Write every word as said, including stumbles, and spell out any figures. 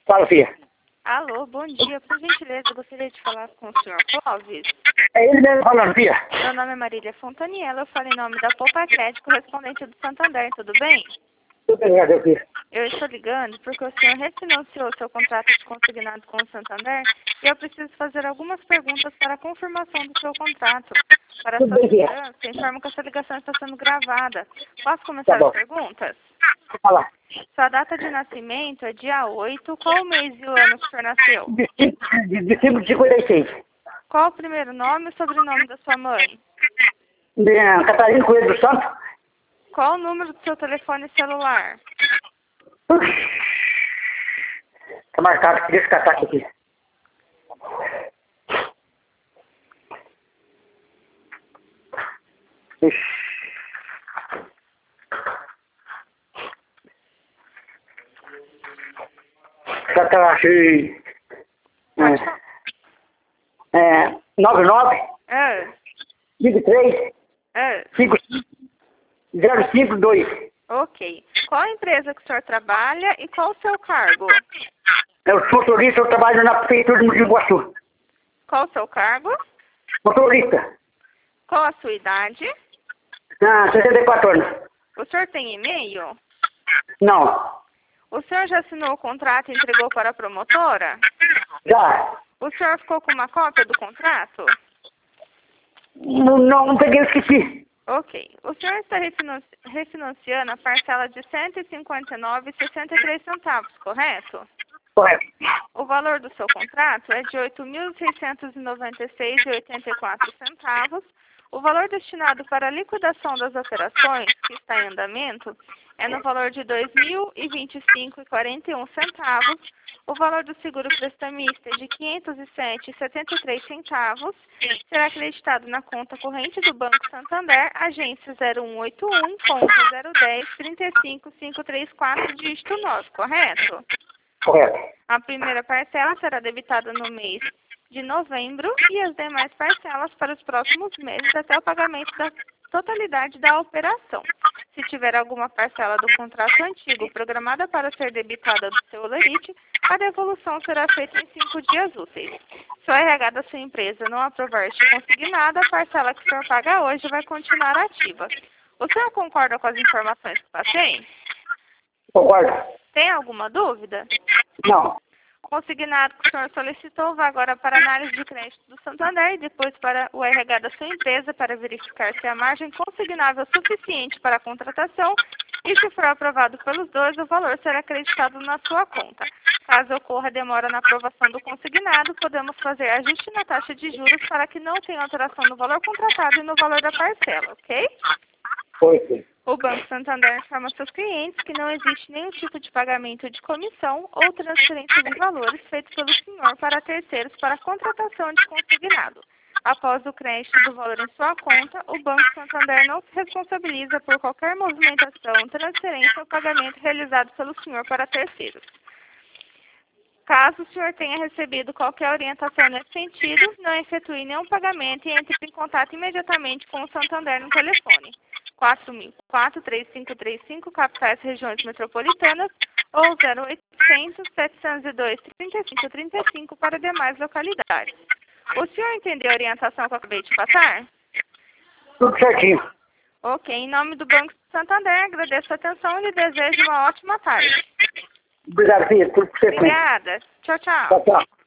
Fala, filha. Alô, bom dia. Por gentileza, gostaria de falar com o senhor Clóvis. É ele mesmo falando, filha. Meu nome é Marília Fontaniela, eu falo em nome da Poupa Crédito, correspondente do Santander, tudo bem? Tudo bem, obrigado, filha. Eu estou ligando porque o senhor refinanciou seu contrato de consignado com o Santander e eu preciso fazer algumas perguntas para a confirmação do seu contrato. Para Tudo sua bem, filha. segurança, informo que essa ligação está sendo gravada. Posso começar Tá bom. as perguntas? Vou falar. Sua data de nascimento é dia oito. Qual o mês e o ano que o senhor nasceu? De cinco de, de cinco de cinquenta e seis. Qual o primeiro nome e sobrenome da sua mãe? De uh, Catarina Coelho do Santo. Qual o número do seu telefone celular? Ux. Tá marcado aqui, deixa eu catar aqui. Ixi. Já tá achei. Pode falar. É, é, nove nove, É, cinco três, é, cinco zero cinco dois. ok. Qual a empresa que o senhor trabalha e qual o seu cargo? Eu sou motorista, eu trabalho na prefeitura de Mogi Guaçu. Qual o seu cargo? Motorista. Qual a sua idade? Ah, sessenta e quatro anos. O senhor tem e-mail? Não. O senhor já assinou o contrato e entregou para a promotora? Já. O senhor ficou com uma cópia do contrato? Não, não, não peguei, eu esqueci. Ok. O senhor está refinanci- refinanciando a parcela de cento e cinquenta e nove reais e sessenta e três centavos, correto? Correto. O valor do seu contrato é de oito mil seiscentos e noventa e seis reais e oitenta e quatro centavos. O valor destinado para a liquidação das operações, que está em andamento, é no valor de dois mil e vinte e cinco reais e quarenta e um centavos. O valor do seguro prestamista é de quinhentos e sete reais e setenta e três centavos. Será acreditado na conta corrente do Banco Santander, agência zero um oito um, conta zero um zero, trinta e cinco, quinhentos e trinta e quatro, dígito nove, correto? Correto. A primeira parcela será debitada no mês de novembro e as demais parcelas para os próximos meses até o pagamento da totalidade da operação. Se tiver alguma parcela do contrato antigo programada para ser debitada do seu lerite, a devolução será feita em cinco dias úteis. Se o R H da sua empresa não aprovar este consignado, a parcela que o senhor paga hoje vai continuar ativa. O senhor concorda com as informações que passei? Concordo. Tem alguma dúvida? Não. O consignado que o senhor solicitou vai agora para a análise de crédito do Santander e depois para o R H da sua empresa para verificar se a margem consignável é suficiente para a contratação e, se for aprovado pelos dois, o valor será acreditado na sua conta. Caso ocorra demora na aprovação do consignado, podemos fazer ajuste na taxa de juros para que não tenha alteração no valor contratado e no valor da parcela, ok? Foi, sim. O Banco Santander informa seus clientes que não existe nenhum tipo de pagamento de comissão ou transferência de valores feito pelo senhor para terceiros para contratação de consignado. Após o crédito do valor em sua conta, o Banco Santander não se responsabiliza por qualquer movimentação, transferência ou pagamento realizado pelo senhor para terceiros. Caso o senhor tenha recebido qualquer orientação nesse sentido, não efetue nenhum pagamento e entre em contato imediatamente com o Santander no telefone quatro mil, quatro três cinco três cinco, capitais regiões metropolitanas, ou zero oitocentos, setecentos e dois, trinta e cinco, trinta e cinco para demais localidades. O senhor entendeu a orientação que eu acabei de passar? Tudo certinho. Ok, em nome do Banco Santander, agradeço a atenção e lhe desejo uma ótima tarde. Obrigado, filha. Tudo certinho. Obrigada. Tchau, tchau. Tchau, tchau.